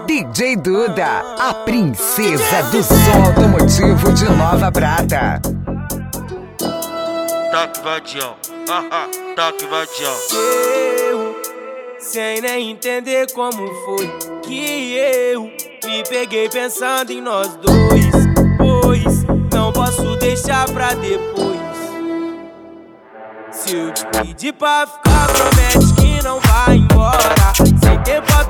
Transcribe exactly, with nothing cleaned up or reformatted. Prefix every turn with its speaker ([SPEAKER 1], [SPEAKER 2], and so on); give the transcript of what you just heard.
[SPEAKER 1] D J Duda, a princesa do som automotivo de Nova Prata.
[SPEAKER 2] Toque vadião, haha, toque vadião.
[SPEAKER 3] Eu, sem nem entender como foi que eu me peguei pensando em nós dois, pois não posso deixar pra depois. Se eu te pedir pra ficar, promete que não vai embora. Sem tempo